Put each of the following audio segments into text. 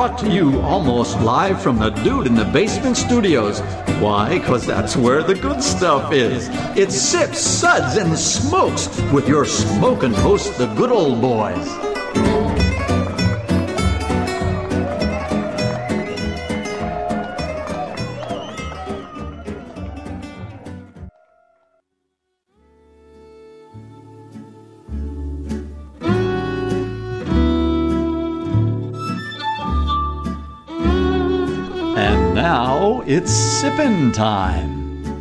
brought to you almost live from the Dude in the Basement studios. Why? Because that's where the good stuff is. It's Sips, Suds, and Smokes with your smoking host, the Good Old Boys. And now it's sippin' time.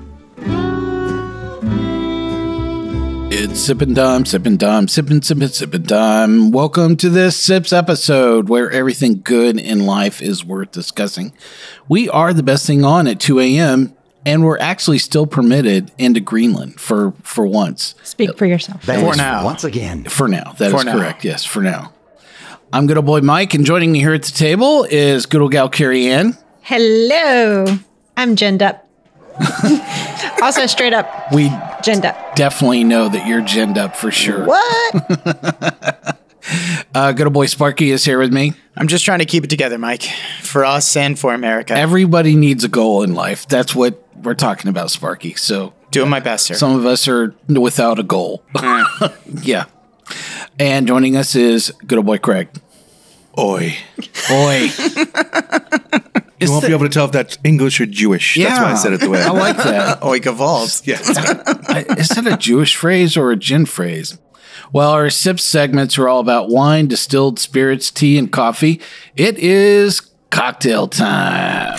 It's sippin' time, sippin' time, sippin' time. Welcome to this Sips episode where everything good in life is worth discussing. We are the best thing on at 2 a.m. and we're actually still permitted into Greenland for once. Speak for yourself. For now. Once again. For now. That is correct. Yes, for now. I'm good old boy Mike, and joining me here at the table is good old gal Carrie Ann. Hello. I'm ginned up. Also, straight up. We ginned up. definitely know that you're ginned up for sure. What? Good old boy Sparky is here with me. I'm just trying to keep it together, Mike, for us and for America. Everybody needs a goal in life. That's what we're talking about, Sparky. So doing my best, sir. some of us are without a goal. Yeah. And joining us is good old boy Craig. Oi. Oi. You won't be able to tell if that's English or Jewish. Yeah, That's why I said it the way I like that. Oi, Gavalds. Yeah. Is that a Jewish phrase or a gin phrase? Well, our Sips segments are all about wine, distilled spirits, tea, and coffee. It is cocktail time.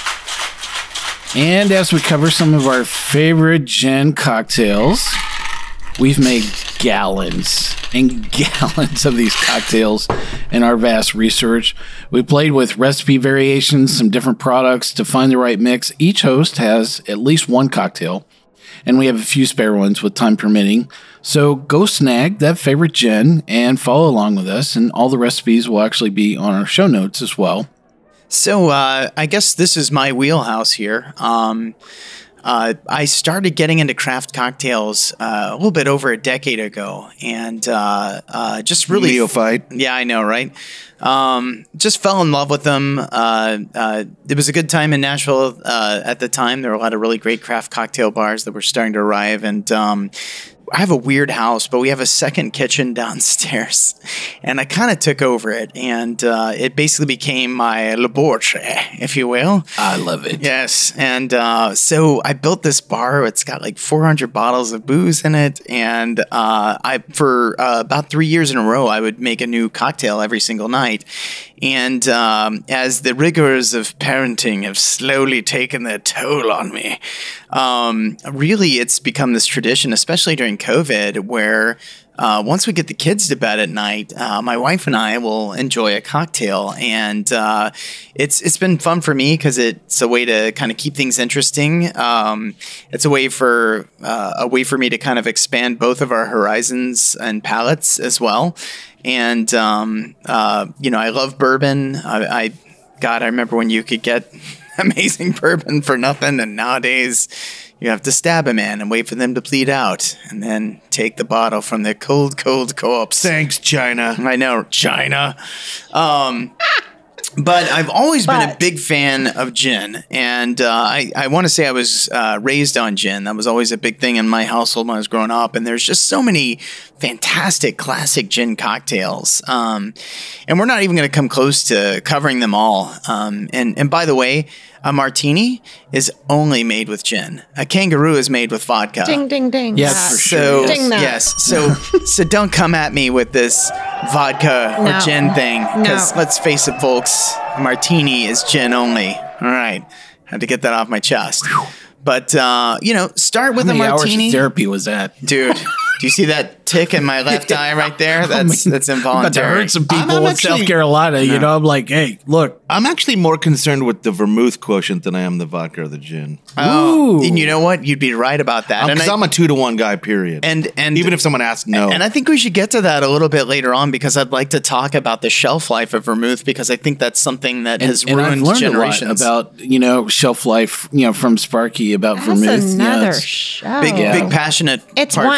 And as we cover some of our favorite gin cocktails, we've made gallons and gallons of these cocktails in our vast research. We played with recipe variations, some different products to find the right mix. Each host has at least one cocktail, and we have a few spare ones with time permitting. So go snag that favorite gin and follow along with us, and all the recipes will actually be on our show notes as well. So I guess this is my wheelhouse here. I started getting into craft cocktails a little bit over a decade ago, and just really Neophyte. Yeah, I know, right? Just fell in love with them. It was a good time in Nashville at the time. There were a lot of really great craft cocktail bars that were starting to arrive, and I have a weird house, but we have a second kitchen downstairs, and I kind of took over it, and it basically became my laboratory, if you will. I love it. Yes, and so I built this bar. It's got like 400 bottles of booze in it, and for about 3 years in a row, I would make a new cocktail every single night. And as the rigors of parenting have slowly taken their toll on me, really it's become this tradition, especially during COVID, where once we get the kids to bed at night, my wife and I will enjoy a cocktail. And it's been fun for me because it's a way to kind of keep things interesting. It's a way for me to kind of expand both of our horizons and palates as well. And, I love bourbon. I remember when you could get amazing bourbon for nothing. And nowadays you have to stab a man and wait for them to bleed out and then take the bottle from their cold corpse. Thanks, China. I know, China. But I've always been a big fan of gin, and I want to say I was raised on gin. That was always a big thing in my household when I was growing up, and there's just so many fantastic classic gin cocktails, and we're not even going to come close to covering them all. And by the way, a martini is only made with gin. A kangaroo is made with vodka. Ding, ding, ding. Yes, for sure. Ding that. Yes. So don't come at me with this vodka or gin thing. Because let's face it, folks, a martini is gin only. All right. Had to get that off my chest. But, start with a martini. How many hours of therapy was that? Dude, do you see that tick in my left eye right there? That's involuntary. But to hurt some people I'm in actually- South Carolina, I'm like, hey, look. I'm actually more concerned with the vermouth quotient than I am the vodka or the gin. Oh, and you know what? You'd be right about that. Because I'm a 2-to-1 guy, period. And even if someone asks, no. And I think we should get to that a little bit later on because I'd like to talk about the shelf life of vermouth because I think that's something that has ruined I've learned generations. a lot about, shelf life, from Sparky about That's vermouth. another It's show. big passionate It's part wine. for me. Put it in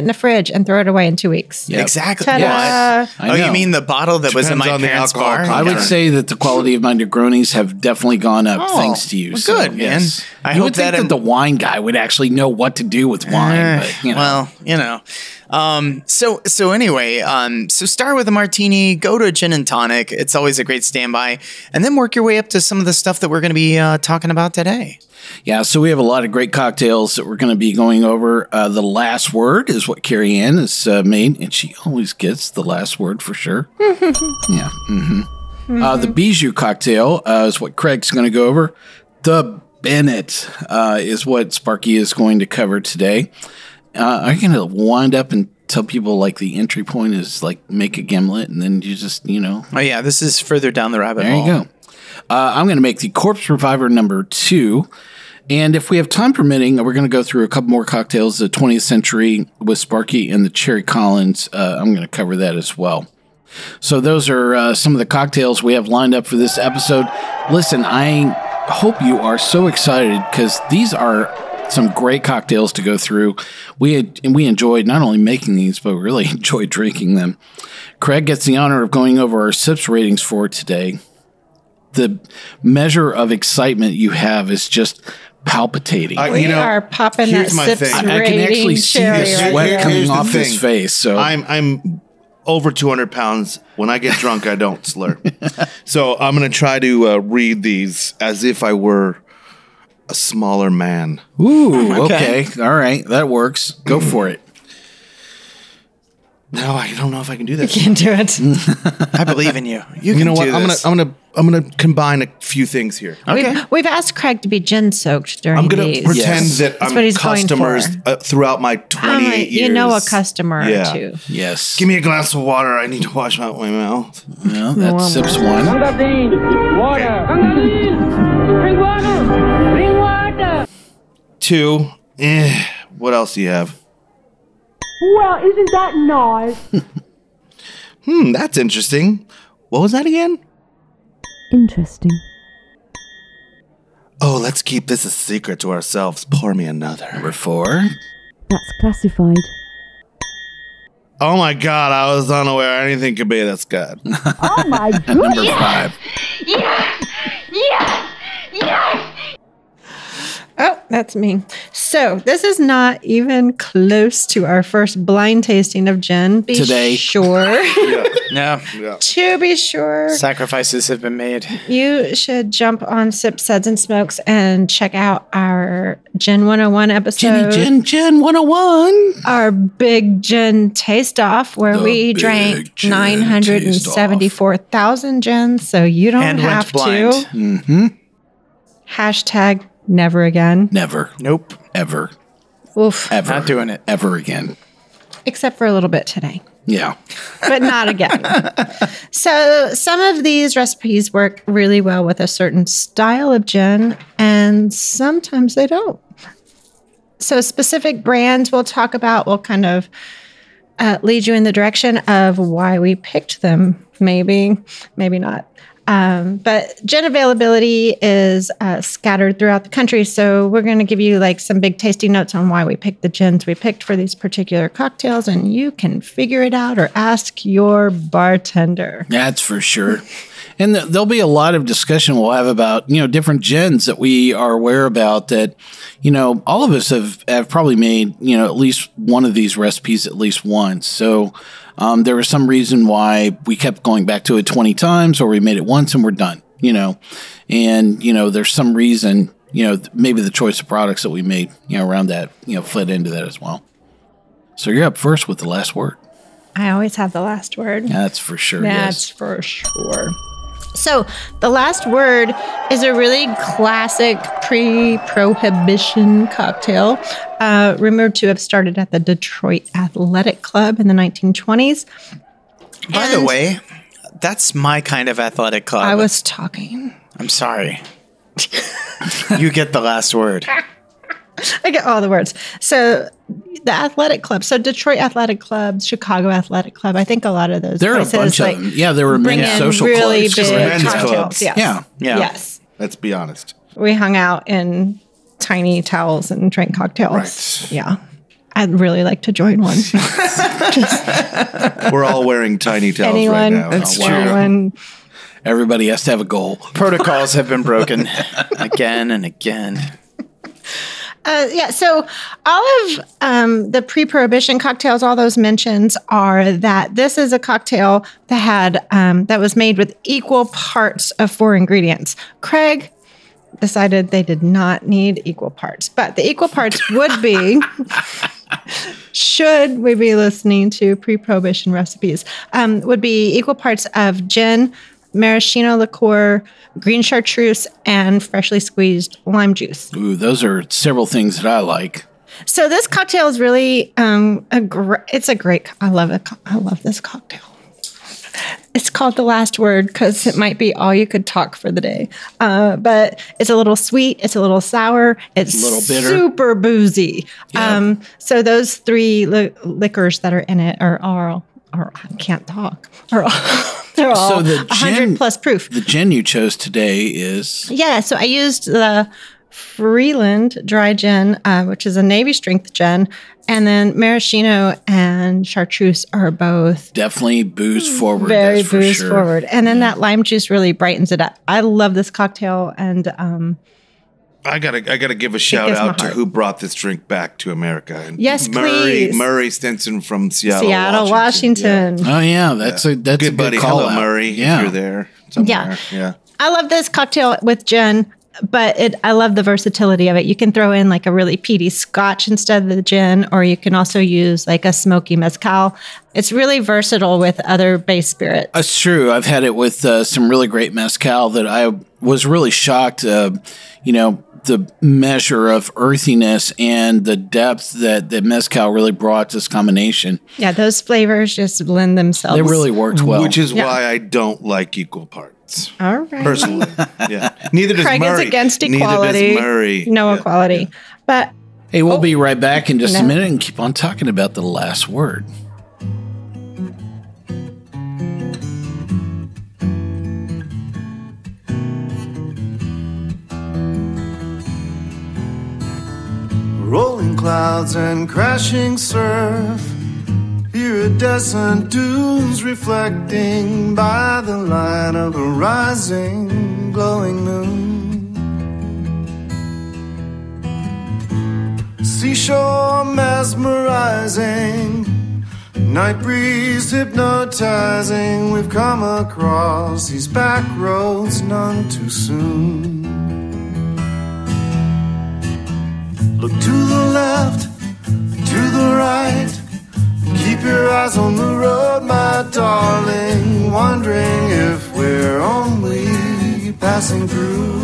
in the fridge and throw it away in 2 weeks. Yep. Exactly. Ta-da! Yes. I Oh, know. you mean the bottle that was in Depends my on the parents' alcohol bar? I would content. say that the quality of my Negronis have definitely gone up Oh, thanks to you. well, So, good, man. yes. I You hope would think that that the wine guy would actually know what to do with wine. But, you know. Well, you know. So anyway, so start with a martini, go to a gin and tonic. It's always a great standby, and then work your way up to some of the stuff that we're going to be talking about today. Yeah, so we have a lot of great cocktails that we're going to be going over. The last word is what Carrie Ann has made, and she always gets the last word for sure. Yeah. The Bijou cocktail is what Craig's going to go over. The Bennett is what Sparky is going to cover today. I'm going to wind up and tell people like the entry point is like make a gimlet, and then you just, Oh yeah, this is further down the rabbit there hole. you go. I'm going to make the Corpse Reviver number 2. And if we have time permitting, we're going to go through a couple more cocktails. The 20th Century with Sparky and the Cherry Collins. I'm going to cover that as well. So those are some of the cocktails we have lined up for this episode. Listen, I hope you are so excited because these are some great cocktails to go through. We enjoyed not only making these, but we really enjoyed drinking them. Craig gets the honor of going over our sips ratings for today. The measure of excitement you have is just palpitating. We are popping that here's my sips thing. I can rating actually see cherry the right sweat here. coming Here's the off his thing. face. So I'm over 200 pounds. When I get drunk, I don't slur. So I'm going to try to read these as if I were a smaller man. ooh, okay, all right, that works. Go for it. No, I don't know if I can do this. Can't do it. I believe in you. You can You know what? do this. I'm gonna combine a few things here. Okay. We've asked Craig to be gin soaked during I'm gonna these. pretend Yes. that That's I'm what he's going customers for. throughout my 28 years. You know a customer or Yeah. two. Yes. Give me a glass of water. I need to wash out my mouth. Well, that's sips one. Congadine, water. Congadine, bring water. Bring water. 2. What else do you have? Well, isn't that nice? That's interesting. What was that again? Interesting. Oh, let's keep this a secret to ourselves. Pour me another. Number 4. That's classified. Oh my god, I was unaware anything could be this good. Oh my And number 5. Oh, that's me. So this is not even close to our first blind tasting of gin. Be Today. sure. No. To be sure, Sacrifices have been made. you should jump on Sip Suds and Smokes and check out our Gin 101 episode. Gin 101. Our big gin taste off where The we big drank gin 974,000 gins, so you don't And went have blind. to. Hashtag never again. Never, Nope. ever, Oof. ever. Not doing it. Ever again. Except for a little bit today. Yeah. But not again. So some of these recipes work really well with a certain style of gin, and sometimes they don't. So specific brands we'll talk about will kind of lead you in the direction of why we picked them. Maybe not. But gin availability is scattered throughout the country. So we're going to give you like some big tasting notes on why we picked the gins we picked for these particular cocktails. And you can figure it out or ask your bartender. That's for sure. And there'll be a lot of discussion we'll have about, different gins that we are aware about that, all of us have probably made, at least one of these recipes at least once. So there was some reason why we kept going back to it 20 times, or we made it once and we're done, and, there's some reason, maybe the choice of products that we made, around that, fed into that as well. So you're up first with the last word. I always have the last word. That's for sure. That's Yes. for sure. So the last word is a really classic pre-prohibition cocktail, rumored to have started at the Detroit Athletic Club in the 1920s. By the And way, that's my kind of athletic club. I was talking. I'm sorry. You get the last word. I get all the words. So the athletic club. So Detroit Athletic Club, Chicago Athletic Club. I think a lot of those There are a places, bunch like, of them. Yeah, there were bring many in social really clubs. big Men's cocktails. clubs. Yes. Yeah. Yeah. Yes. Let's be honest. We hung out in tiny towels and drank cocktails. Right. Yeah. I'd really like to join one. We're all wearing tiny towels Anyone? right now. That's true. Anyone? Everybody has to have a goal. Protocols have been broken again and again. So all of the pre-prohibition cocktails, all those mentions are that this is a cocktail that had that was made with equal parts of 4 ingredients. Craig decided they did not need equal parts, but the equal parts would be, should we be listening to pre-prohibition recipes, would be equal parts of gin, maraschino liqueur, green chartreuse, and freshly squeezed lime juice. Ooh, those are several things that I like. So this cocktail is really it's a great. I love it. I love this cocktail. It's called The Last Word because it might be all you could talk for the day. But it's a little sweet. It's a little sour. It's A little bitter. super boozy. Yeah. So those 3 liquors that are in it are I can't talk. They're all So the 100 plus proof. The gin you chose today is Yeah, so I used the Freeland dry gin, which is a Navy strength gin, and then maraschino and chartreuse are both definitely booze forward. very that's for booze sure. forward. And then that lime juice really brightens it up. I love this cocktail, and I gotta give a shout gives my out to heart. who brought this drink back to America. And Yes, please. Murray Stinson from Seattle, Seattle, Washington. Oh yeah, that's a Good good buddy. call Hello, out. Murray. Yeah, If you're there somewhere. Yeah. I love this cocktail with gin, but I love the versatility of it. You can throw in like a really peaty scotch instead of the gin, or you can also use like a smoky mezcal. It's really versatile with other base spirits. That's true. I've had it with some really great mezcal that I was really shocked. The measure of earthiness and the depth that the mezcal really brought to this combination. Yeah, those flavors just lend themselves. They really worked well. Which is Yeah. why I don't like equal parts. All right. Personally. Yeah. Neither does Craig Murray. is against Neither equality. does Murray. No Yeah. equality. But Hey, we'll be right back in just No. a minute and keep on talking about The Last Word. Rolling clouds and crashing surf. Iridescent dunes reflecting by the light of a rising, glowing moon. Seashore mesmerizing, night breeze hypnotizing. We've come across these back roads none too soon. Look to the left, to the right. Keep your eyes on the road, my darling. Wondering if we're only passing through.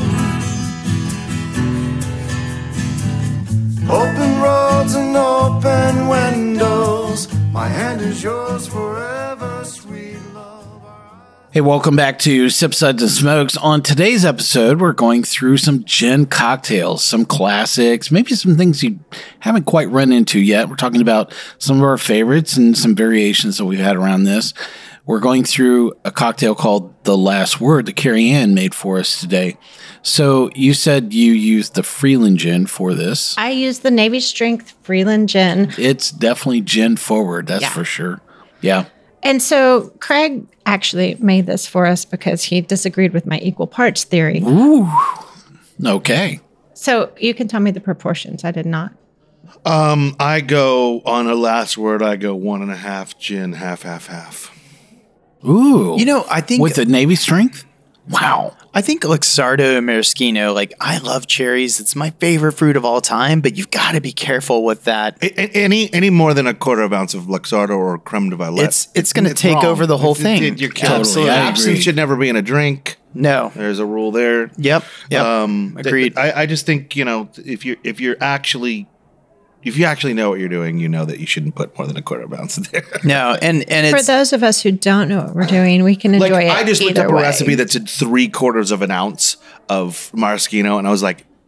Open roads and open windows. My hand is yours forever, sweet love. Hey, welcome back to Sip Suds and Smokes. On today's episode, we're going through some gin cocktails, some classics, maybe some things you haven't quite run into yet. We're talking about some of our favorites and some variations that we've had around this. We're going through a cocktail called The Last Word that Carrie Ann made for us today. So you said you used the Freeland gin for this. I use the Navy strength Freeland gin. It's definitely gin forward, that's for sure. Yeah. And so Craig actually made this for us because he disagreed with my equal parts theory. Ooh. Okay. So you can tell me the proportions. I did not. I go on a Last Word. I go 1.5 gin, half. Ooh. You know, I think with the Navy strength? Wow. I think Luxardo and maraschino, like I love cherries. It's my favorite fruit of all time, but you've got to be careful with that. Any more than a 1/4 ounce of Luxardo or creme de Violette, It's going to take wrong. over the whole thing. You're Totally, absolutely. I Absinthe agree. should never be in a drink. No. There's a rule there. Yep. Agreed. I just think, if you actually know what you're doing, you know that you shouldn't put more than a 1/4 ounce in there. No, and For it's those of us who don't know what we're doing, we can enjoy Like it. I just looked either up a way. recipe that said 3/4 of an ounce of maraschino, and I was like,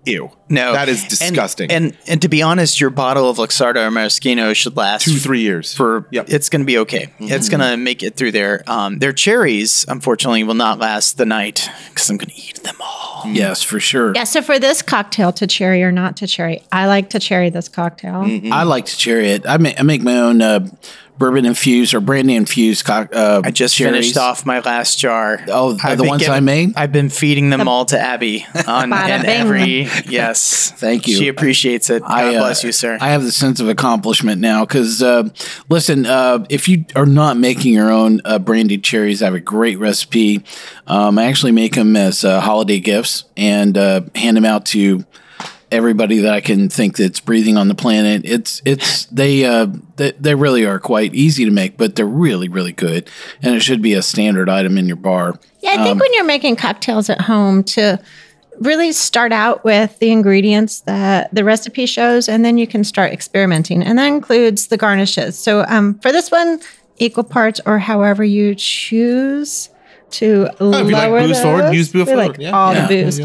Ew. No, That is disgusting. And to be honest, your bottle of Luxardo or Maraschino should last 2-3 years. It's going to be okay. It's going to make it through there. Their cherries, unfortunately, will not last the night because I'm going to eat them all. Yes, for sure. Yeah, so for this cocktail, to cherry or not to cherry, I like to cherry this cocktail. I like to cherry it. I make my own bourbon infused or brandy infused. I just cherries. finished off my last jar. Oh, the ones I made? I've been feeding them all to Abby on Bada and bing. every. Yes, Thank you. She appreciates it. God bless you, sir. I have the sense of accomplishment now because, listen, if you are not making your own brandied cherries, I have a great recipe. I actually make them as holiday gifts and hand them out to everybody that I can think that's breathing on the planet. They really are quite easy to make, but they're really, really good. And it should be a standard item in your bar. Yeah, I think when you're making cocktails at home, to really start out with the ingredients that the recipe shows, and then you can start experimenting. And that includes the garnishes. So for this one, equal parts or however you choose to lower if you like booze those. forward, use booze We forward. like Yeah. all Yeah. the booze.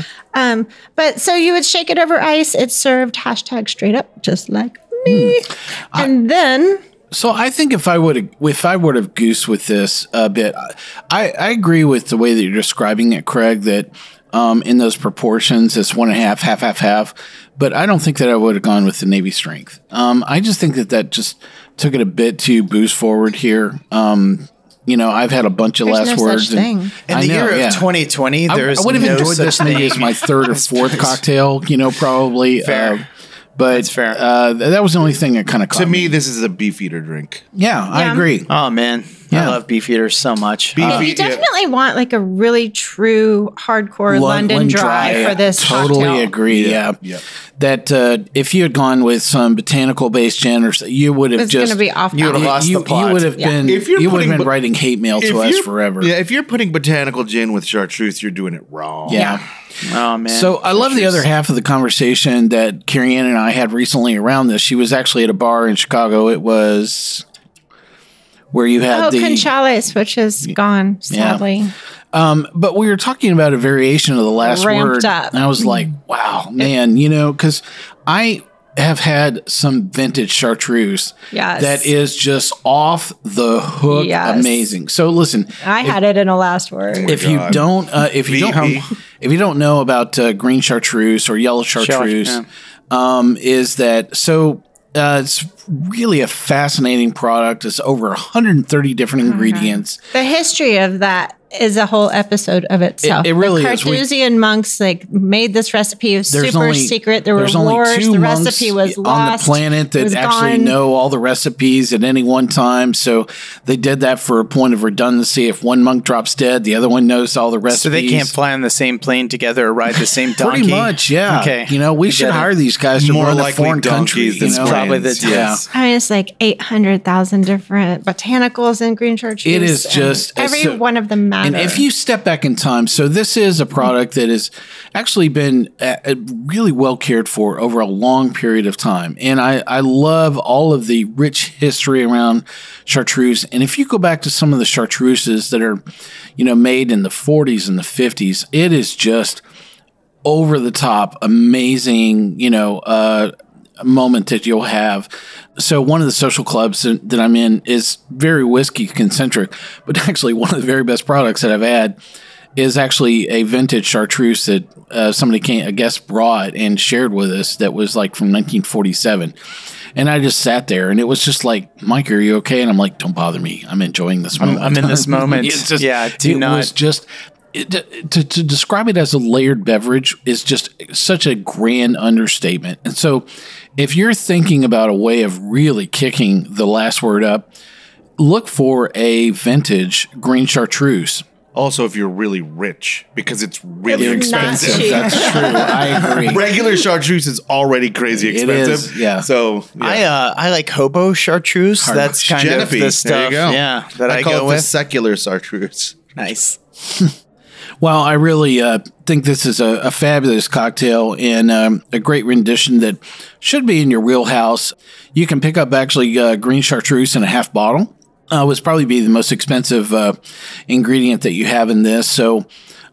But so you would shake it over ice. It's served hashtag straight up, just like me. And then So I think if I would have goose with this a bit, I agree with the way that you're describing it, Craig, that in those proportions, it's 1.5, half. But I don't think that I would have gone with the Navy Strength. I just think that just took it a bit too booze forward here. I've had a bunch of There's last no words. such thing. In the year of 2020, I there's would have no enjoyed such this thing. maybe as my third or fourth cocktail, probably. Fair. But That's fair. That was the only thing that kind of caught To me, this is a Beefeater drink. Yeah, I Yeah. agree. Oh man, Yeah. I love Beefeater so much. you definitely want like a really true hardcore London dry for this Totally cocktail. agree. Yeah. Yep. That if you had gone with some botanical based gin or something, you would have It's just going to be off you would have balance. lost the plot. You would have been. If you're you would have putting been writing hate mail to us forever. Yeah, if you're putting botanical gin with chartreuse, you're doing it wrong. Yeah. Oh man. So I love the other half of the conversation that Carrie Ann and I had recently around this. She was actually at a bar in Chicago. It was where you had the Conchales, which is gone, sadly. but we were talking about a variation of the last Ramped word. up. And I was like, wow, man, because I have had some vintage chartreuse Yes. that is just off the hook Yes. amazing. So listen, I had it in a last word. if you God. don't if you don't know about green chartreuse or yellow chartreuse, is that so it's really a fascinating product. It's over 130 different ingredients. The history of that is a whole episode of itself. It really the is. Carthusian monks made this recipe. It was super secret. There were there's only wars. two The monks recipe was on lost. the planet It was that actually gone. know all the recipes at any one time. So they did that for a point of redundancy. If one monk drops dead, the other one knows all the recipes. so they can't fly on the same plane together or ride the same donkey. Pretty much, yeah. Okay. We should hire these guys to More run a likely foreign country. donkeys than you know? probably the planes, yes. I mean, it's like 800,000 different botanicals in green chartreuse. It is and just every so- one of them matter. And if you step back in time, so this is a product that has actually been really well cared for over a long period of time. And I love all of the rich history around chartreuse. And if you go back to some of the chartreuses that are, made in the 40s and the 50s, it is just over the top, amazing, moment that you'll have. So one of the social clubs that I'm in is very whiskey concentric, but actually one of the very best products that I've had is actually a vintage chartreuse that a guest brought and shared with us that was like from 1947. And I just sat there and it was just like, Mike, are you okay? And I'm like, don't bother me. I'm enjoying this moment. I'm in this moment. It's just, Yeah, do it not. was just to describe it as a layered beverage is just such a grand understatement. And so if you're thinking about a way of really kicking the last word up, look for a vintage green chartreuse. Also, if you're really rich, because it's really It's not expensive. cheap. That's true. I agree. Regular chartreuse is already crazy It expensive. is, yeah. So I like hobo chartreuse. That's kind of Genepi. the stuff. There you go. Yeah, that I call go it the with. secular chartreuse. Nice. Well, I really think this is a fabulous cocktail and a great rendition that should be in your wheelhouse. You can pick up actually green chartreuse in a half bottle. Would probably be the most expensive ingredient that you have in this. So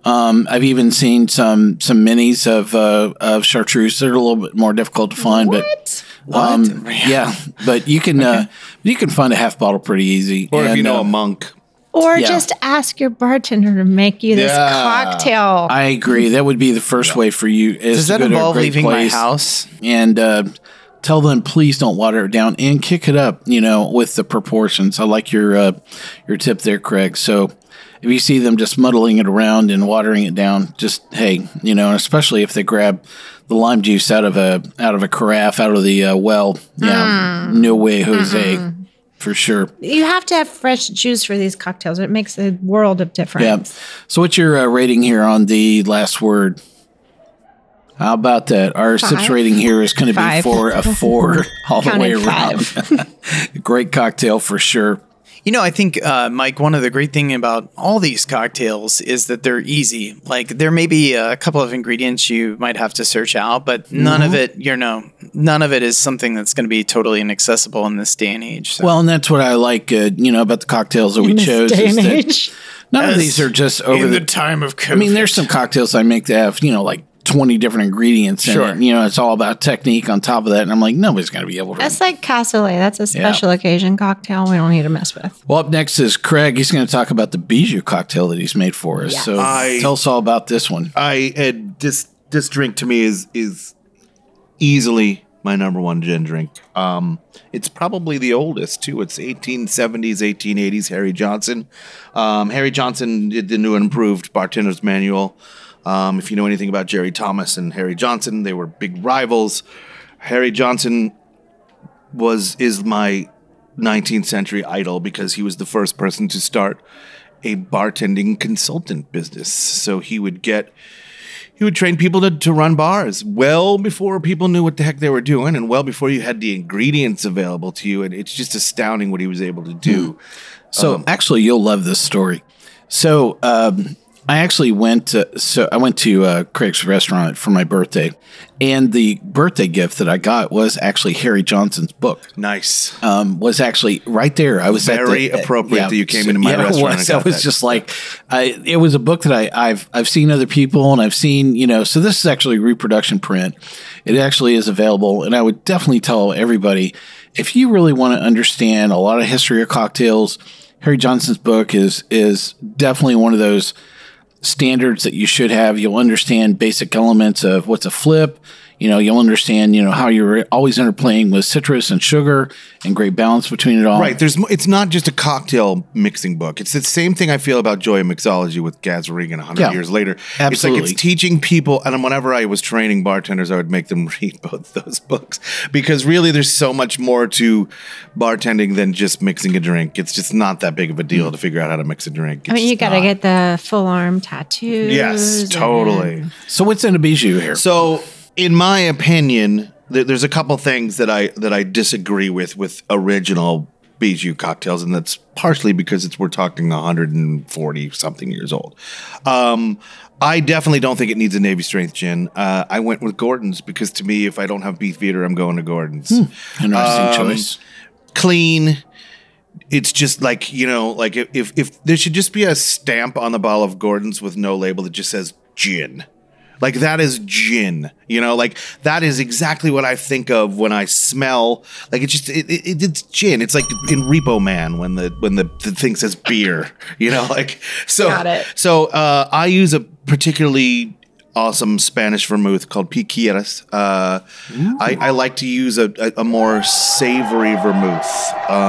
I've even seen some minis of chartreuse. They're a little bit more difficult to find, What? yeah, but you can find a half bottle pretty easy. Or if And, you know a monk. Or Yeah. just ask your bartender to make you this Yeah. cocktail. I agree. That would be the first way for you. Is Does to that go to a involve great leaving place my house? and tell them please don't water it down and kick it up, with the proportions. I like your tip there, Craig. So if you see them just muddling it around and watering it down, just hey, especially if they grab the lime juice out of a carafe out of the well, no way, Jose, for sure. You have to have fresh juice for these cocktails. It makes a world of difference. Yeah. So what's your rating here on the last word? How about that? Our sips rating here is going to be 5. for a 4 all the way Counted around. Great cocktail for sure. I think, Mike, one of the great thing about all these cocktails is that they're easy. Like there may be a couple of ingredients you might have to search out, but none of it, none of it is something that's going to be totally inaccessible in this day and age. So. Well, and that's what I like, about the cocktails that we In this chose. day Is and that age. none of these are just over in the the time of COVID. I mean, there's some cocktails I make that have, like 20 different ingredients. Sure. And, it's all about technique on top of that. And I'm like, nobody's going to be able to. That's like cassoulet. That's a special occasion cocktail we don't need to mess with. Well, up next is Craig. He's going to talk about the Bijou cocktail that he's made for us. Yes. So tell us all about this one. This drink to me is easily my number one gin drink. It's probably the oldest too. It's 1870s, 1880s. Harry Johnson. Harry Johnson did the new and improved Bartender's Manual. If you know anything about Jerry Thomas and Harry Johnson, they were big rivals. Harry Johnson is my 19th century idol because he was the first person to start a bartending consultant business. So he would train people to run bars well before people knew what the heck they were doing and well before you had the ingredients available to you. And it's just astounding what he was able to do. So actually, you'll love this story. So I actually went to Craig's restaurant for my birthday, and the birthday gift that I got was actually Harry Johnson's book. Nice. Was actually right there. I was Very appropriate that you came into my restaurant and I got was that. just like, it was a book that I've seen other people and I've seen, so this is actually a reproduction print. It actually is available. And I would definitely tell everybody, if you really want to understand a lot of history of cocktails, Harry Johnson's book is definitely one of those standards that you should have. You'll understand basic elements of what's a flip. You'll understand, how you're always interplaying with citrus and sugar and great balance between it all. Right. It's not just a cocktail mixing book. It's the same thing I feel about Joy of Mixology with Gaz Regan 100 years later. Absolutely. It's teaching people, and whenever I was training bartenders, I would make them read both those books because really there's so much more to bartending than just mixing a drink. It's just not that big of a deal to figure out how to mix a drink. I mean, you got to get the full arm tattoos. Yes, totally. So what's in a bijou here? So, in my opinion, there's a couple things that I disagree with original Bijou cocktails, and that's partially because we're talking 140 something years old. I definitely don't think it needs a Navy strength gin. I went with Gordon's because to me, if I don't have Beefeater, I'm going to Gordon's. Interesting choice. Clean. It's just like, if there should just be a stamp on the bottle of Gordon's with no label that just says gin. Like that is gin, that is exactly what I think of when I smell. Like it's gin. It's like in Repo Man when the thing says beer, So Got it. So I use a particularly awesome Spanish vermouth called Piqueras. I like to use a more savory vermouth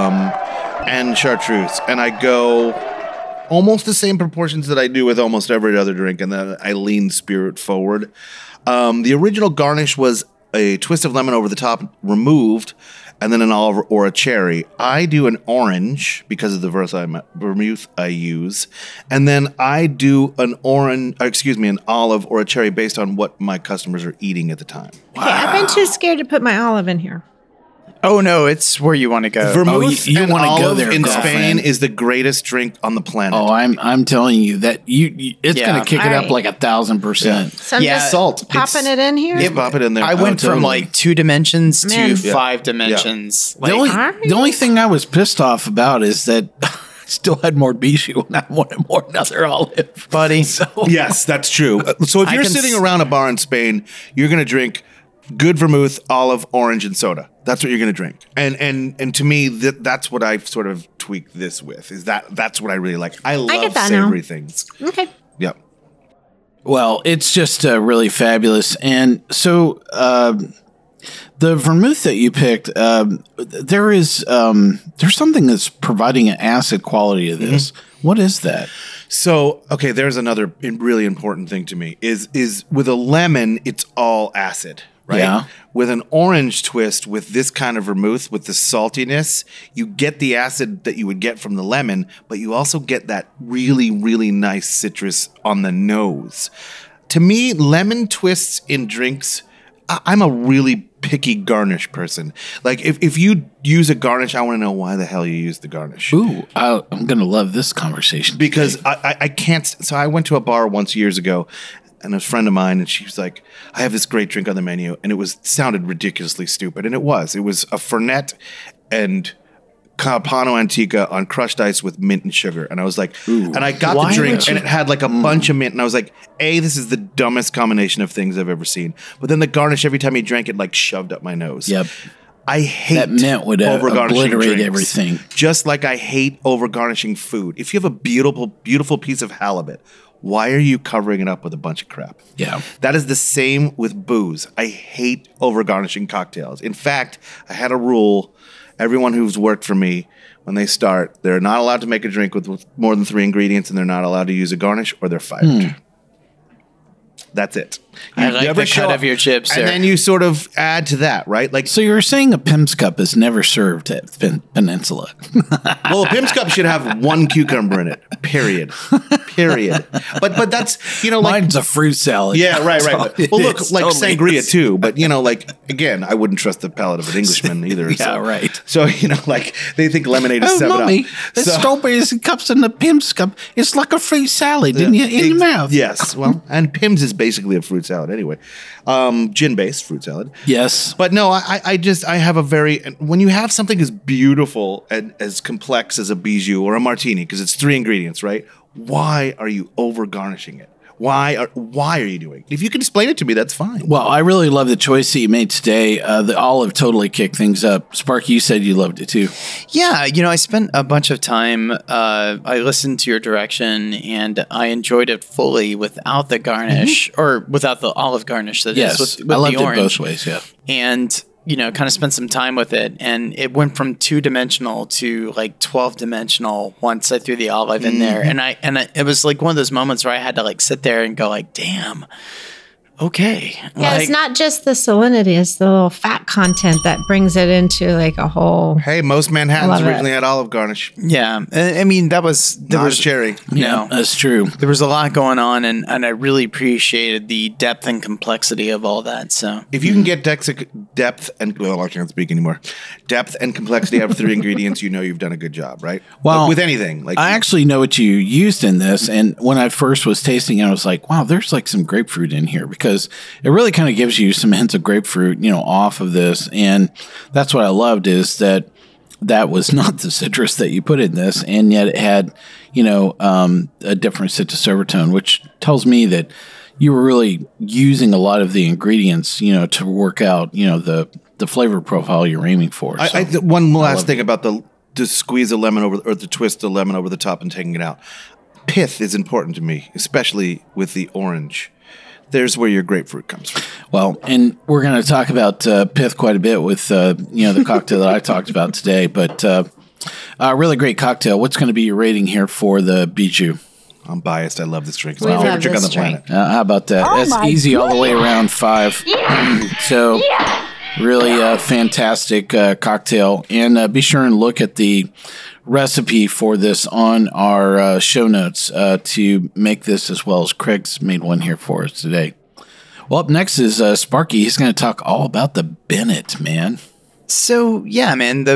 and chartreuse, and I go almost the same proportions that I do with almost every other drink, and then I lean spirit forward. The original garnish was a twist of lemon over the top, removed, and then an olive or a cherry. I do an orange because of the vermouth I use, and then I do an olive or a cherry based on what my customers are eating at the time. Okay, I've been too scared to put my olive in here. Oh no, it's where you want to go. Vermouth you and wanna go olive there, in girlfriend. Spain is the greatest drink on the planet. Oh, I'm telling you that it's Yeah. going to kick it All up right. like 1,000%. So I'm Yeah. just Salt. popping it in here. Just pop it in there. I went from totally. like 2 dimensions Man. to Yeah. 5 dimensions. The only Alright. the only thing I was pissed off about is that still had more Bijou and I wanted more another olive. buddy. Yes, that's true. So if I you're can sitting s- around a bar in Spain, you're going to drink good vermouth, olive, orange, and soda. That's what you're going to drink. And to me, that's what I've sort of tweaked this with. That's what I really like. I love get that now. savory things. Okay. Yep. Well, it's just really fabulous. And so the vermouth that you picked, there's something that's providing an acid quality to this. What is that? So, okay, there's another really important thing to me is with a lemon, it's all acid, right? Yeah. With an orange twist, with this kind of vermouth, with the saltiness, you get the acid that you would get from the lemon, but you also get that really, really nice citrus on the nose. To me, lemon twists in drinks, I'm a really picky garnish person. Like, if you use a garnish, I want to know why the hell you use the garnish. Ooh, I'm going to love this conversation. Because I can't. So I went to a bar once years ago, and a friend of mine, and she was like, "I have this great drink on the menu," and it sounded ridiculously stupid, and it was. It was a Fernet and Capano Antica on crushed ice with mint and sugar, and I was like, and I got Why the drink, would and you- it had like a bunch of mint, and I was like, this is the dumbest combination of things I've ever seen. But then the garnish, every time you drank it, like shoved up my nose. Yep. I hate That mint would over-garnishing obliterate drinks. everything. Just like I hate over garnishing food. If you have a beautiful, beautiful piece of halibut, why are you covering it up with a bunch of crap? Yeah. That is the same with booze. I hate over garnishing cocktails. In fact, I had a rule. Everyone who's worked for me, when they start, they're not allowed to make a drink with more than 3 ingredients, and they're not allowed to use a garnish, or they're fired. That's it. I You like never the show cut up- of your chips, and sir. then you sort of add to that, right? Like, So you're saying a Pim's Cup is never served at Peninsula? well, a Pim's Cup should have 1 cucumber in it. Period. But that's, like, Mine's a fruit salad. yeah, right. It Well, look, is, like totally sangria is. too. But like, again, I wouldn't trust the palate of an Englishman either. Yeah, right. So like they think lemonade is Oh, 7 mommy, Up. the So- strawberries and cups in the Pim's Cup. It's like a fruit salad in your mouth. Yes. Well, and Pim's is basically a fruit salad anyway. Gin-based fruit salad. Yes. But no, I have a very, when you have something as beautiful and as complex as a bijou or a martini, because it's 3 ingredients, right? Why are you over garnishing it? Why are you doing it? If you can explain it to me, that's fine. Well, I really love the choice that you made today. The olive totally kicked things up. Sparky, you said you loved it too. Yeah, I spent a bunch of time. I listened to your direction, and I enjoyed it fully without the garnish, or without the olive garnish. That is, Yes, with I loved the orange. it both ways. Yeah. And kind of spent some time with it, and it went from 2-dimensional to like 12-dimensional once I threw the olive in there, and it was like one of those moments where I had to like sit there and go like, damn. Okay. Yeah, it's not just the salinity; it's the little fat content that brings it into like a whole. Hey, most Manhattans Love it. originally had olive garnish. Yeah. I mean, there was cherry. Yeah, that's true. There was a lot going on, and I really appreciated the depth and complexity of all that. So If you can get depth and I can't speak anymore. Depth and complexity out of 3 ingredients, you've done a good job, right? Well, Like with anything, like I actually know what you used in this, and when I first was tasting it, I was like, "Wow, there's like some grapefruit in here," because it really kind of gives you some hints of grapefruit, off of this, and that's what I loved is that was not the citrus that you put in this, and yet it had, a different citrus overtone, which tells me that you were really using a lot of the ingredients, to work out, the flavor profile you're aiming for. So. one last thing about to squeeze a lemon over, or to twist a lemon over the top and taking it out. Pith is important to me, especially with the orange. There's where your grapefruit comes from. Well, and we're going to talk about pith quite a bit with the cocktail that I talked about today. But a really great cocktail. What's going to be your rating here for the Bijou? I'm biased. I love this drink. It's We my favorite love drink on the this drink. planet. How about that? Oh That's my easy all the way around 5. So really fantastic cocktail. And be sure and look at the recipe for this on our show notes to make this, as well as Craig's made one here for us today. Well, up next is Sparky. He's going to talk all about the Bennett, man. So yeah, man.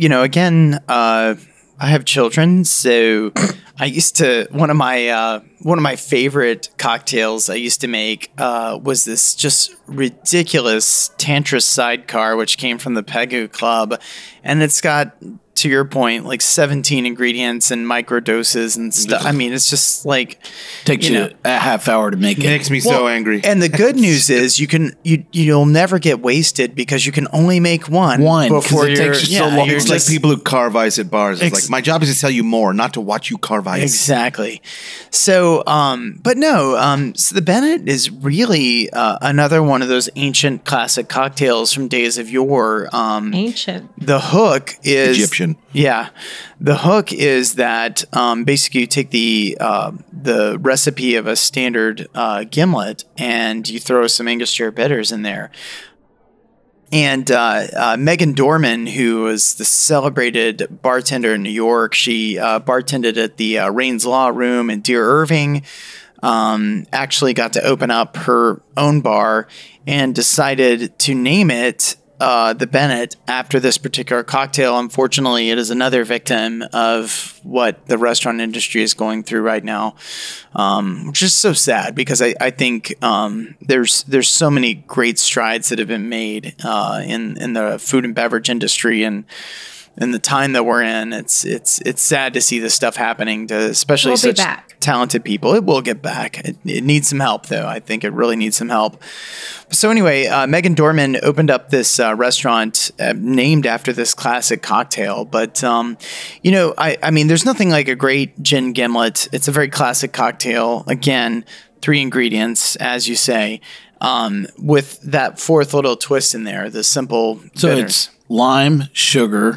I have children, so I used to one of my favorite cocktails I used to make was this just ridiculous Tantra sidecar, which came from the Pegu Club, and it's got to your point, like 17 ingredients and micro doses and stuff. I mean, it's just like Takes you a half hour to make it. Makes me so angry. And the good news is you'll never get wasted because you can only make one before it takes you so long. It's like people who carve ice at bars. It's like, my job is to sell you more, not to watch you carve ice. Exactly. So, but no, so the Bennett is really another one of those ancient classic cocktails from days of yore. Ancient. The hook is Egyptian. Yeah, the hook is that basically you take the recipe of a standard gimlet and you throw some Angostura bitters in there. And Megan Dorman, who was the celebrated bartender in New York, she bartended at the Raines Law Room in Deer Irving, actually got to open up her own bar and decided to name it the Bennett after this particular cocktail. Unfortunately, it is another victim of what the restaurant industry is going through right now, which is so sad because I think there's so many great strides that have been made in the food and beverage industry, and in the time that we're in, it's sad to see this stuff happening to especially such talented people. It will get back. It needs some help, though. I think it really needs some help. So anyway, Megan Dorman opened up this restaurant named after this classic cocktail. But, I mean, there's nothing like a great gin gimlet. It's a very classic cocktail. Again, 3 ingredients, as you say, with that fourth little twist in there, the simple bitters. It's lime, sugar,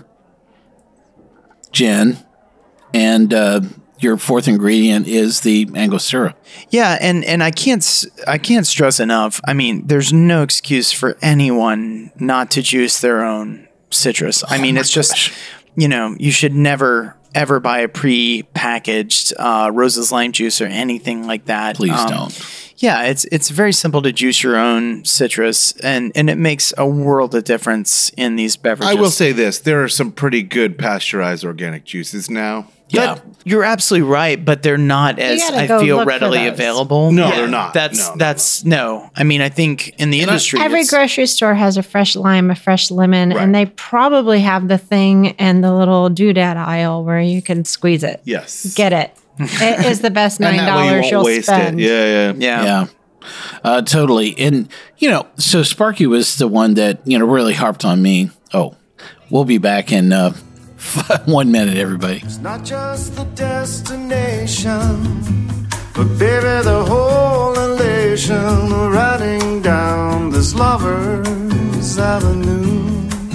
gin, and your fourth ingredient is the Angostura. Yeah, and I can't stress enough. I mean, there's no excuse for anyone not to juice their own citrus. I mean, it's just, you should never ever buy a pre-packaged Rose's lime juice or anything like that. Please don't. Yeah, it's very simple to juice your own citrus, and it makes a world of difference in these beverages. I will say this. There are some pretty good pasteurized organic juices now. Yeah, you're absolutely right, but they're not as, I feel, readily available. No, they're not. No. I mean, I think in the industry, every grocery store has a fresh lime, a fresh lemon, and they probably have the thing in the little doodad aisle where you can squeeze it. Yes. Get it. It is the best $9 you'll spend. Yeah. Totally. And, so Sparky was the one that, really harped on me. Oh, we'll be back in 1 minute, everybody. It's not just the destination, but baby, the whole elation of riding down this lover's avenue.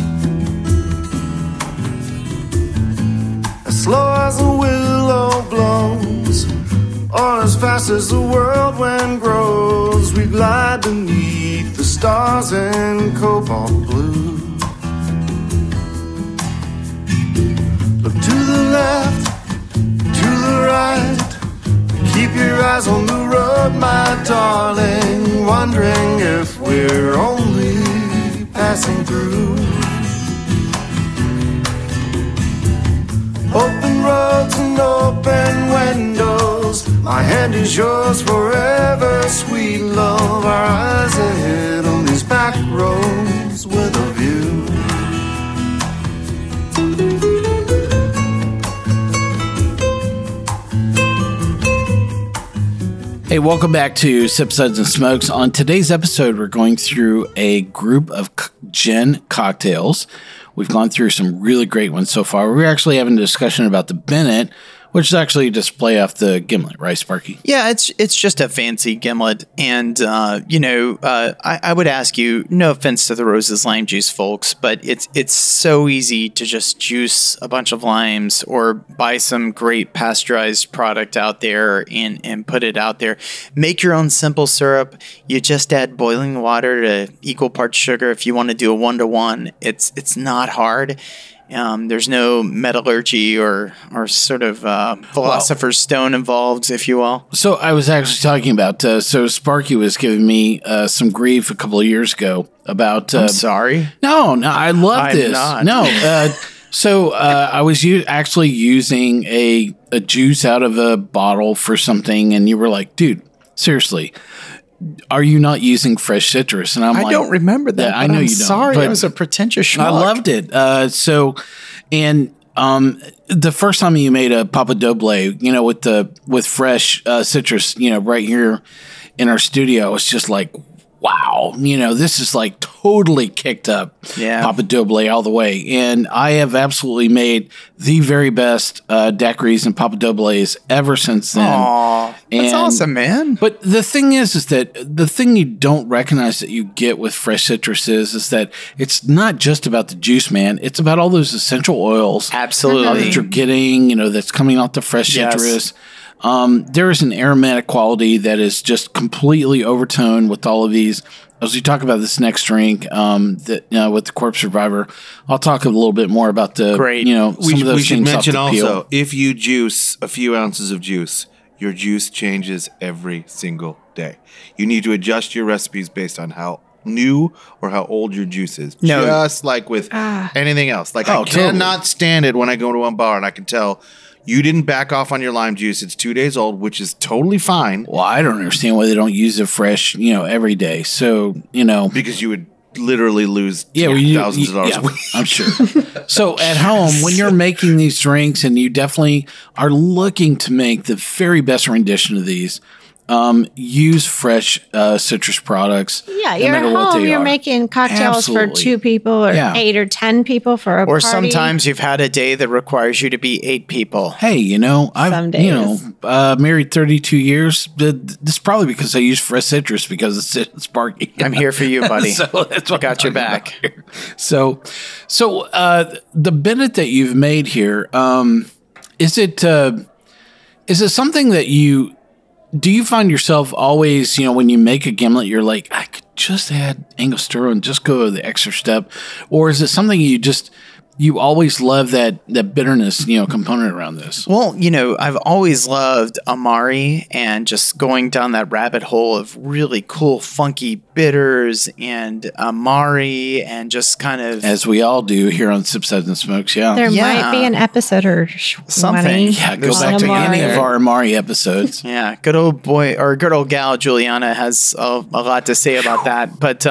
As slow as a willow blows, or as fast as the whirlwind grows, we glide beneath the stars in cobalt blue. Look to the left, to the right, keep your eyes on the road, my darling, wondering if we're only passing through. Open roads and open windows, my hand is yours forever, sweet love. Our eyes ahead on these back roads with a view. Hey, welcome back to Sip, Suds, and Smokes. On today's episode, we're going through a group of gin cocktails. We've gone through some really great ones so far. We're actually having a discussion about the Bennett, which is actually a display off the gimlet, right, Sparky? Yeah, it's just a fancy gimlet. And, I would ask you, no offense to the Rose's lime juice folks, but it's so easy to just juice a bunch of limes or buy some great pasteurized product out there and put it out there. Make your own simple syrup. You just add boiling water to equal parts sugar. If you want to do a 1-to-1, it's not hard. There's no metallurgy or sort of philosopher's stone involved, if you will. So I was actually talking about, so Sparky was giving me some grief a couple of years ago about... I'm sorry? No, I love this. I'm not. No, so I was actually using a juice out of a bottle for something, and you were like, dude, seriously, are you not using fresh citrus? And I don't remember that. Yeah, I know I'm you don't. Sorry, but I was a pretentious schmuck. I loved it. And the first time you made a Papa Doble, you know, with fresh citrus, you know, right here in our studio, it's just like, wow, you know, this is like totally kicked up Papa Doble all the way. And I have absolutely made the very best daiquiris and Papa Dobles ever since then. Aw, that's awesome, man. But the thing is that the thing you don't recognize that you get with fresh citrus is that it's not just about the juice, man. It's about all those essential oils. Absolutely. That you're getting, you know, that's coming off the fresh citrus. There is an aromatic quality that is just completely overtoned with all of these. As we talk about this next drink, with the Corpse Survivor, I'll talk a little bit more about the some of those we should things mention off the peel. also, if you juice a few ounces of juice, your juice changes every single day. You need to adjust your recipes based on how new or how old your juice is. No. Just like with anything else. Like I totally. cannot stand it when I go to a bar and I can tell you didn't back off on your lime juice. It's 2 days old, which is totally fine. Well, I don't understand why they don't use it fresh, you know, every day. So, you know, Because you would literally lose thousands of dollars a week. I'm sure. So at home, when you're making these drinks and you definitely are looking to make the very best rendition of these, use fresh citrus products. Yeah, no you're at matter what home. they You're are. making cocktails for Absolutely. 2 people or 8 or 10 people for a Or party. sometimes you've had a day that requires you to be 8 people. Hey, you know, Some I've days. married 32 years. This is probably because I use fresh citrus because it's sparky. I'm here for you, buddy. So that's what Got I'm your talking back. about here. So the Bennett that you've made here, is it something that do you find yourself always, you know, when you make a gimlet, you're like, I could just add Angostura and just go the extra step? Or is it something you always love that bitterness, you know, component around this? Well, you know, I've always loved Amari and just going down that rabbit hole of really cool, funky bitters and Amari and just kind of As we all do here on Sip Suds and Smokes, yeah. There Yeah. might be an episode or Something. 20 Yeah, go There's back to something out any there. of our Amari episodes. Yeah, good old boy or good old gal Juliana has a lot to say about that. But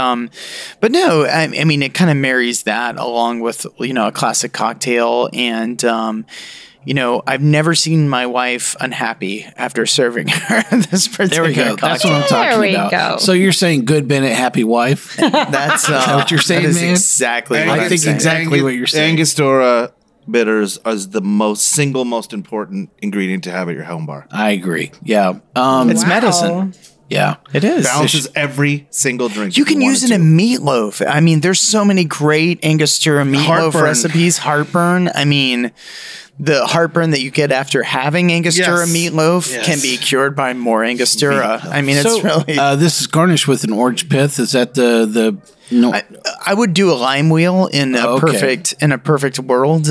no, I mean it kind of marries that along with, you know, a classic cocktail. And you know, I've never seen my wife unhappy after serving her this particular There we go. That's what cocktail. I'm talking There we about. go. So you're saying good Bennett, happy wife? That's what you're saying, that is man? exactly what I I'm think saying. exactly what you're saying. Angostura bitters is the single most important ingredient to have at your home bar. I agree. Yeah. It's medicine. Yeah. It is. Balances every single drink. You if can use it wanted in to. meatloaf. I mean, there's so many great Angostura meatloaf Heartburn. recipes. Heartburn. I mean, the heartburn that you get after having Angostura Yes. meatloaf Yes. can be cured by more Angostura. I mean, it's really. this is garnished with an orange pith. Is that the no? I would do a lime wheel in a Okay. perfect world.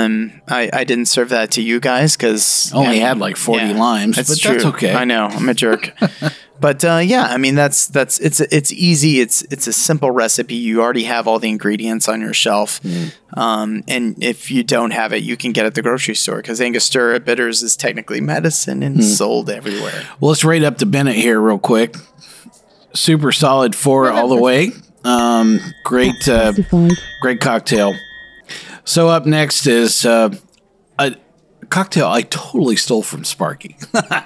I didn't serve that to you guys because Only had like 40 limes, but that's okay. I know, I'm a jerk. But yeah, I mean that's it's easy. It's a simple recipe. You already have all the ingredients on your shelf, and if you don't have it, you can get it at the grocery store because Angostura bitters is technically medicine and sold everywhere. Well, let's rate up to Bennett here real quick. Super solid 4 all the way. Great, Classified. great cocktail. So up next is a cocktail I totally stole from Sparky.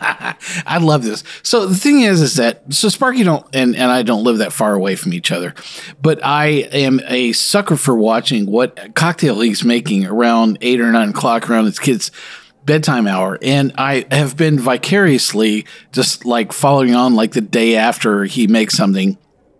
I love this. So the thing is that Sparky and I don't live that far away from each other, but I am a sucker for watching what cocktail he's making around 8 or 9 o'clock around his kids' bedtime hour. And I have been vicariously just like following on like the day after he makes something.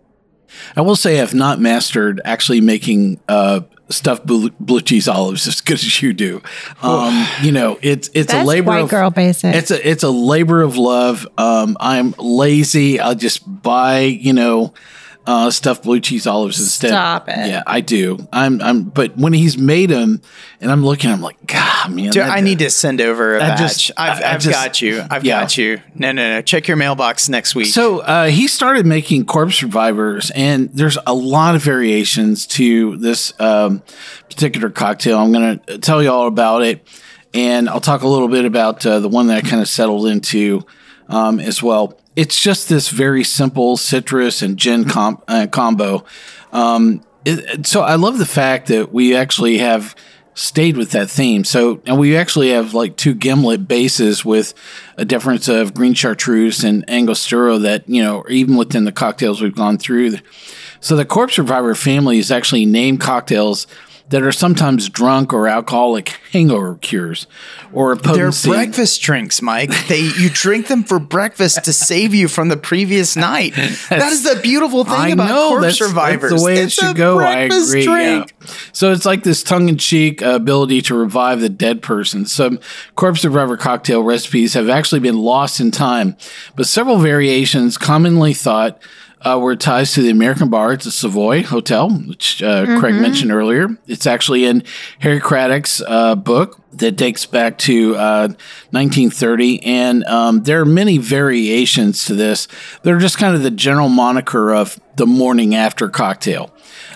I will say I've not mastered actually making stuffed blue cheese olives as good as you do. You know, it's That's a labor white of girl basic. It's a labor of love. I'm lazy. I'll just buy, you know, stuffed blue cheese olives instead. Stop it. Yeah, I do. But when he's made them and I'm looking, I'm like, God, man. Dude, I need to send over a I batch. just- I've I just- got you. I've yeah. got you. No. Check your mailbox next week. So he started making Corpse Survivors, and there's a lot of variations to this particular cocktail. I'm going to tell you all about it, and I'll talk a little bit about the one that I kind of settled into as well. It's just this very simple citrus and gin combo. So I love the fact that we actually have stayed with that theme. So, and we actually have like 2 gimlet bases with a difference of green chartreuse and angostura that, even within the cocktails we've gone through. So the Corpse Reviver family is actually named cocktails that are sometimes drunk or alcoholic hangover cures or a potency. They're breakfast drinks, Mike. You drink them for breakfast to save you from the previous night. That is the beautiful thing about Corpse Survivors. That's the way it It's should a go. I breakfast agree. drink. Yeah. So it's like this tongue-in-cheek ability to revive the dead person. Some Corpse Survivor cocktail recipes have actually been lost in time, but several variations commonly thought were ties to the American bar. It's a Savoy Hotel, which Craig mentioned earlier. It's actually in Harry Craddock's book that dates back to 1930. And there are many variations to this. They're just kind of the general moniker of the morning after cocktail.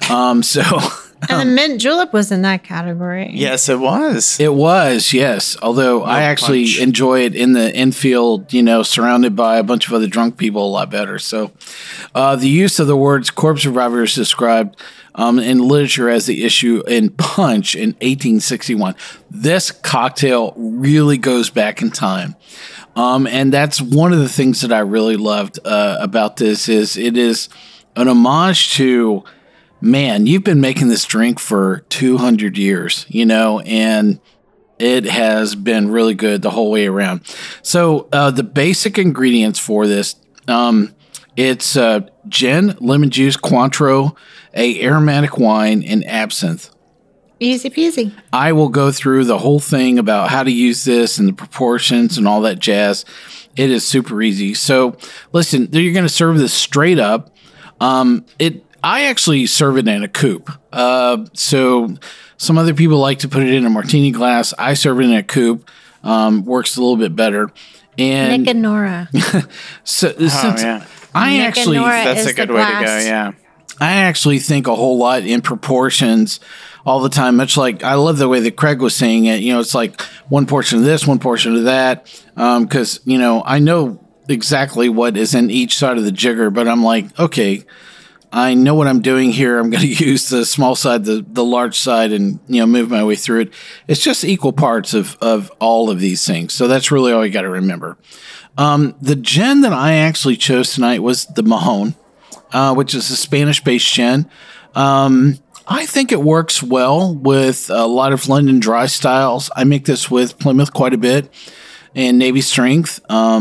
And the mint julep was in that category. Yes, it was. It was, yes. Although I actually enjoy it in the infield, surrounded by a bunch of other drunk people a lot better. So the use of the words Corpse Survivor is described in literature as the issue in Punch in 1861. This cocktail really goes back in time. And that's one of the things that I really loved about this is it is an homage to... Man, you've been making this drink for 200 years, and it has been really good the whole way around. So the basic ingredients for this, it's gin, lemon juice, Cointreau, a aromatic wine, and absinthe. Easy peasy. I will go through the whole thing about how to use this and the proportions and all that jazz. It is super easy. So listen, you're going to serve this straight up. I actually serve it in a coupe. So some other people like to put it in a martini glass. I serve it in a coupe. Works a little bit better. And Nick and Nora. That's a good way to go, yeah. I actually think a whole lot in proportions all the time, much like I love the way that Craig was saying it. It's like one portion of this, one portion of that. Because, I know exactly what is in each side of the jigger, but I'm like, okay, I know what I'm doing here. I'm going to use the small side, the large side, and move my way through it. It's just equal parts of all of these things. So that's really all you got to remember. The gin that I actually chose tonight was the Mahon, which is a Spanish-based gin. I think it works well with a lot of London dry styles. I make this with Plymouth quite a bit and Navy Strength.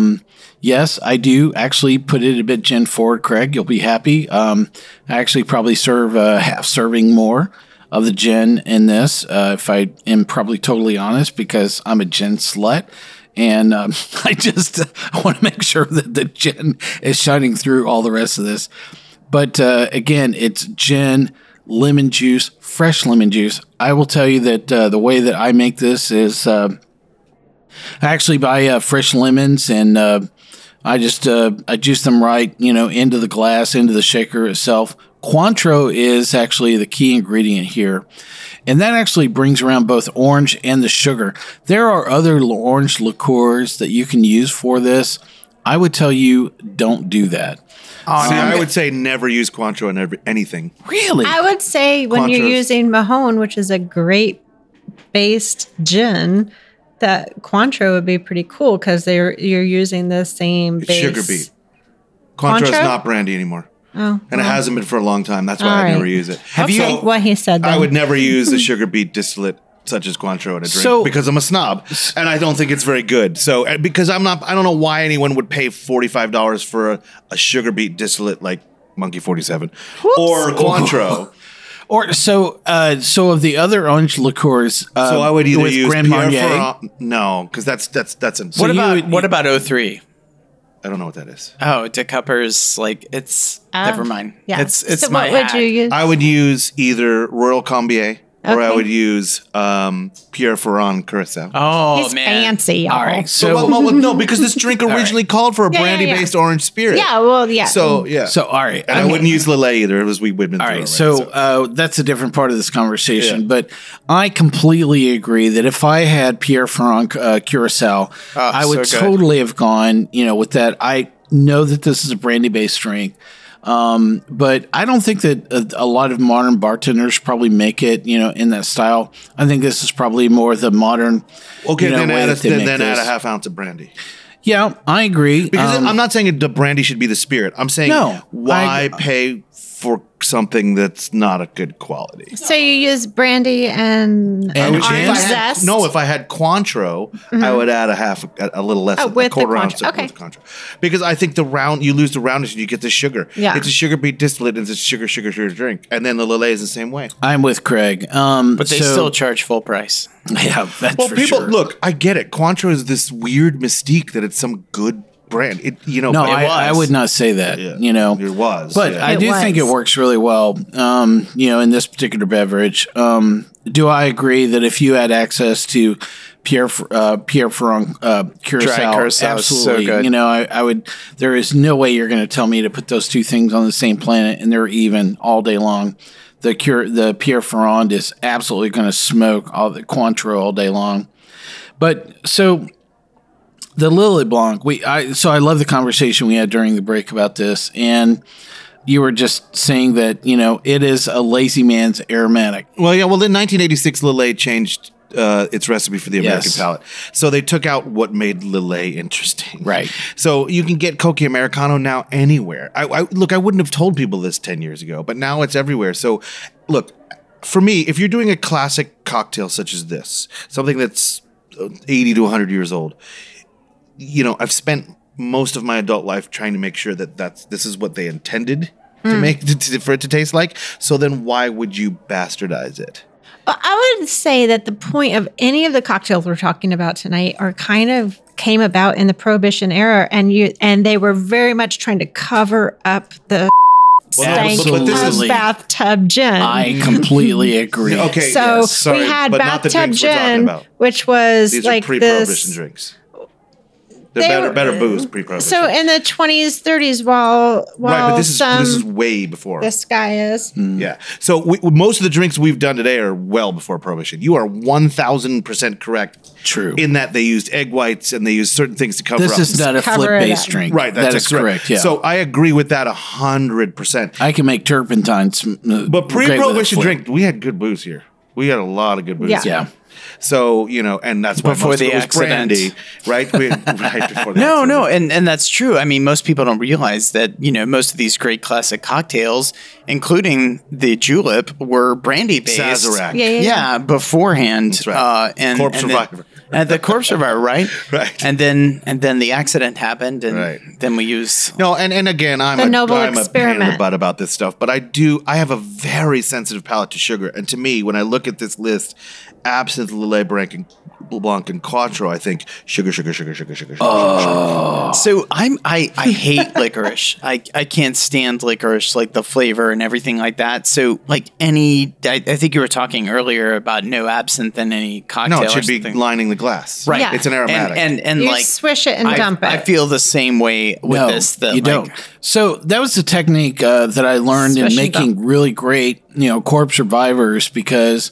Yes, I do actually put it a bit gin forward, Craig. You'll be happy. I actually probably serve a half serving more of the gin in this, if I am probably totally honest, because I'm a gin slut. And I want to make sure that the gin is shining through all the rest of this. But again, it's gin, lemon juice, fresh lemon juice. I will tell you that the way that I make this is I actually buy fresh lemons and I juice them right, into the glass, into the shaker itself. Cointreau is actually the key ingredient here. And that actually brings around both orange and the sugar. There are other orange liqueurs that you can use for this. I would tell you, don't do that. I would say never use Cointreau in anything. Really? I would say when you're using Mahon, which is a grape-based gin, that Cointreau would be pretty cool because you're using the same base. Sugar beet. Cointreau is not brandy anymore. Oh, and it hasn't been for a long time. That's why I never use it. Have you take what he said? Then. I would never use a sugar beet distillate such as Cointreau in a drink because I'm a snob and I don't think it's very good. So because I don't know why anyone would pay $45 for a sugar beet distillate like Monkey 47 or Cointreau. So of the other orange liqueurs, so I would either use Grand Marnier. No, because that's. What about 03? I don't know what that is. Oh, Dick Hupper's never mind. Yeah. It's so my what would you use? I would use either Royal Combier or I would use Pierre Ferrand Curaçao. Oh, He's man. fancy, y'all. All right. So no, because this drink originally called for a brandy-based orange spirit. Yeah, well, yeah. So yeah. So all right, and I wouldn't use Lillet either. It was we would. All right, so that's a different part of this conversation. Yeah. But I completely agree that if I had Pierre Ferrand Curaçao, I would totally have gone, with that. I know that this is a brandy-based drink. But I don't think that a lot of modern bartenders probably make it, in that style. I think this is probably more the modern. Okay, then way add that they make add this. a half ounce of brandy. Yeah, I agree. Because I'm not saying the brandy should be the spirit. I'm saying why pay for something that's not a good quality? So you use brandy and orange zest? If I had Cointreau, I would add a little less, Oh, with a quarter the ounce Cointreau. of Okay. with Cointreau. Because I think you lose the roundness and you get the sugar. Yeah. It's a sugar beet distillate, and it's a sugar drink. And then the Lillet is the same way. I'm with Craig. But they still charge full price. Yeah, that's Well, for people, sure. look, I get it. Cointreau is this weird mystique that it's some good brand. No, but I would not say that. Yeah, It was. but yeah. I do think it was. works really well. In this particular beverage. Do I agree that if you had access to Pierre Ferrand Curacao, Curacao is so absolutely. good. I would. There is no way you're going to tell me to put those two things on the same planet and they're even all day long. The Pierre Ferrand is absolutely going to smoke all the Cointreau all day long. But so. The Lillet Blanc, I love the conversation we had during the break about this, and you were just saying that, it is a lazy man's aromatic. Well, in 1986, Lillet changed its recipe for the American Yes. palate. So they took out what made Lillet interesting. Right. So you can get Coca Americano now anywhere. I wouldn't have told people this 10 years ago, but now it's everywhere. So look, for me, if you're doing a classic cocktail such as this, something that's 80 to 100 years old, I've spent most of my adult life trying to make sure that this is what they intended to make for it to taste like. So then why would you bastardize it? Well, I would say that the point of any of the cocktails we're talking about tonight are kind of came about in the Prohibition era, and they were very much trying to cover up the stank Absolutely. of bathtub gin. I completely agree. Okay, so yes, sorry, we had but not the bathtub drinks we're talking gin, about. which was These like are pre-prohibition this. drinks. They're better booze pre-prohibition. So in the 20s, 30s, while right, but this some is way before. this guy is. Yeah. So most of the drinks we've done today are well before Prohibition. You are 1,000% correct. True. In that they used egg whites and they used certain things to cover This up. is not a Cover it flip-based up. drink. Right. That is correct. Yeah. So I agree with that 100%. I can make turpentine. But pre-Prohibition drink, we had good booze here. We had a lot of good booze. Yeah. here. Yeah. So, and that's why Before most of the it was accident. brandy, right? Right before the No, accident. and that's true. I mean, most people don't realize that, most of these great classic cocktails, including the Julep, were brandy based. Sazerac. Yeah. Beforehand. That's right. And Corpse and then- Survivor. And the Corpse Survivor, right? Right. And then the accident happened, and Right. then we used. No, and again, I'm The a noble pain in the experiment. butt about this stuff, but I have a very sensitive palate to sugar, and to me, when I look at this list, absinthe, Lillet Blanc, and Cointreau, I think sugar. So I hate licorice. I can't stand licorice, like the flavor and everything like that. So like I think you were talking earlier about no absinthe in any cocktail. No, it or should be something. lining the glass. Right. Yeah. It's an aromatic. And You like swish it and dump it. I feel the same way with No, this. That you like, don't. So that was the technique that I learned in Swish and making dump. really great, Corpse Survivors because,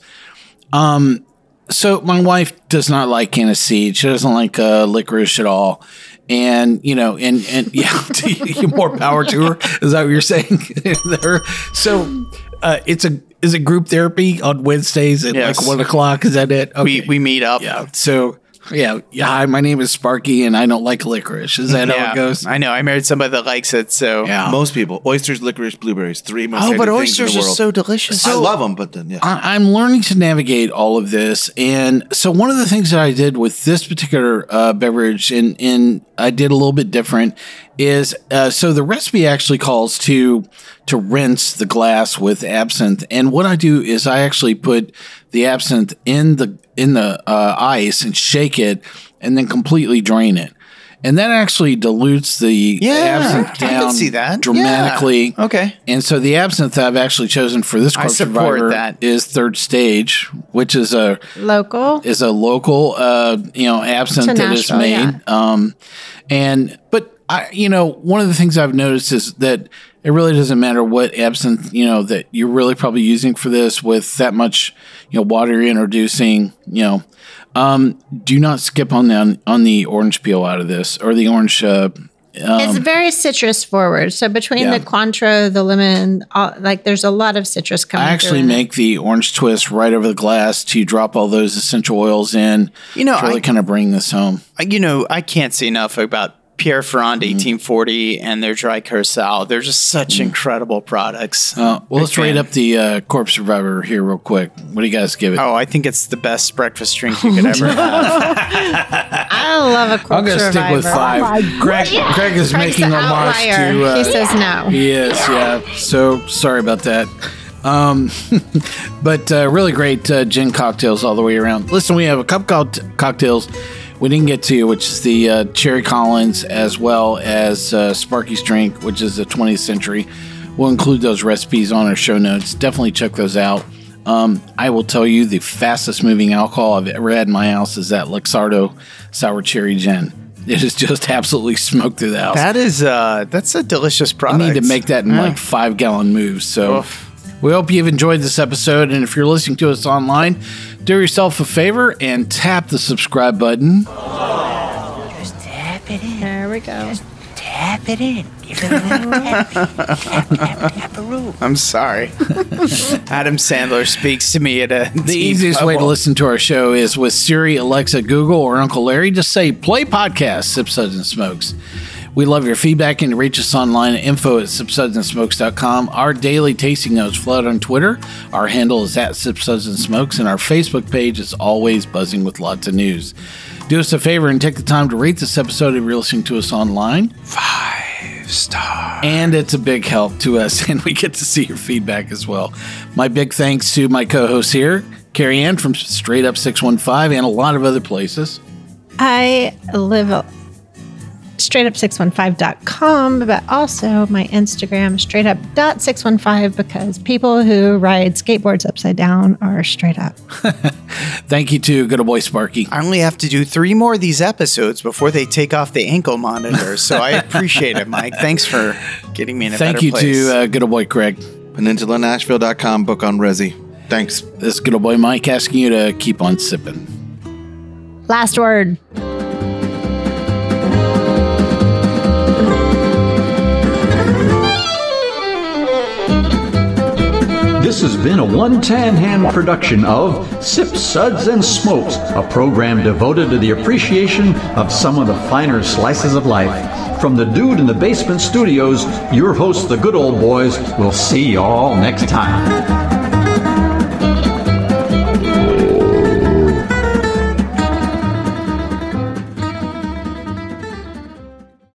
so my wife does not like aniseed. She doesn't like licorice at all. And, and yeah, more power to her. Is that what you're saying? So is it group therapy on Wednesdays at Yes. like 1:00? Is that it? Okay. we meet up. Yeah. So, hi, my name is Sparky and I don't like licorice. Is that how it goes? I know. I married somebody that likes it. So Yeah. Most people, oysters, licorice, blueberries, three most Oh, hated but things in oysters the are world. so delicious. I love them, but then yeah. I'm learning to navigate all of this. And so one of the things that I did with this particular beverage, and I did a little bit different, is so the recipe actually calls to rinse the glass with absinthe. And what I do is I actually put the absinthe in the ice and shake it and then completely drain it. And that actually dilutes the absinthe I can down see that. dramatically. Yeah. Okay. And so the absinthe I've actually chosen for this I Corpse support Survivor that. is Third Stage, which is a Local. local absinthe To that is Nashville, made. But one of the things I've noticed is that it really doesn't matter what absinthe that you're really probably using for this with that much water you're introducing. Do not skip on the orange peel out of this or the orange It's very citrus forward. So between Yeah. the Cointreau, the lemon, there's a lot of citrus coming. I actually through in it. make the orange twist right over the glass to drop all those essential oils in. You know, to really kind of bring this home. I can't say enough about Pierre Ferrand 1840 and their dry curacao. They're just such incredible products. Well, let's rate up the Corpse Survivor here real quick. What do you guys give it? Oh, I think it's the best breakfast drink you could ever have. I love a Corpse I'm going to stick with Survivor. 5. Craig is Craig's making the a homage outlier. to. He says no. He is, yeah. So sorry about that. But really great gin cocktails all the way around. Listen, we have a couple cocktails we didn't get to, which is the Cherry Collins, as well as Sparky's Drink, which is the 20th century. We'll include those recipes on our show notes. Definitely check those out. I will tell you the fastest moving alcohol I've ever had in my house is that Luxardo Sour Cherry Gin. It is just absolutely smoked through the house. That's a delicious I product. need to make that in like 5-gallon moves. So we hope you've enjoyed this episode. And if you're listening to us online, do yourself a favor and tap the subscribe button. Just tap it in. There we go. Tap it in. Give it a little tap. Tap-a-roo. I'm sorry. Adam Sandler speaks to me at a The easiest way to listen to our show is with Siri, Alexa, Google, or Uncle Larry. Just say, play podcast, Sip, Suds, and Smokes. We love your feedback and reach us online at info@sipsudsandsmokes.com. Our daily tasting notes float on Twitter. Our handle is @sipsudsandsmokes, and our Facebook page is always buzzing with lots of news. Do us a favor and take the time to rate this episode if you're listening to us online. 5 stars. And it's a big help to us, and we get to see your feedback as well. My big thanks to my co-hosts here, Carrie Ann from Straight Up 615 and a lot of other places. I live straightUp615.com, but also my Instagram, straightup.615, because people who ride skateboards upside down are straight up. Thank you to good old boy Sparky. I only have to do 3 more of these episodes before they take off the ankle monitor, so I appreciate it, Mike. Thanks for getting me in a Thank better you place. to good old boy Craig. PeninsulaNashville.com, book on Resi. Thanks. This is good old boy Mike asking you to keep on sipping. Last word. This has been a One Tan Hand production of Sip, Suds, and Smokes, a program devoted to the appreciation of some of the finer slices of life. From the Dude in the Basement Studios, your hosts, the Good Old Boys, will see you all next time.